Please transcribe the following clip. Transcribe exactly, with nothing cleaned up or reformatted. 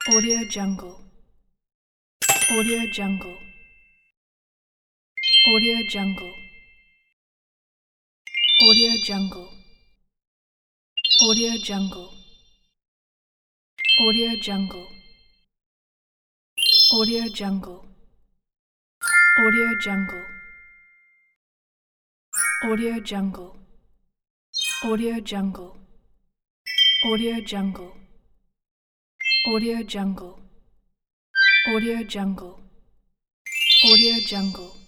Audio Jungle. Audio Jungle. Audio Jungle. Audio Jungle. Audio Jungle. Audio Jungle. Audio Jungle. Audio Jungle. Audio Jungle. Audio Jungle. Audio Jungle. Audio Jungle. Audio Jungle. Audio Jungle.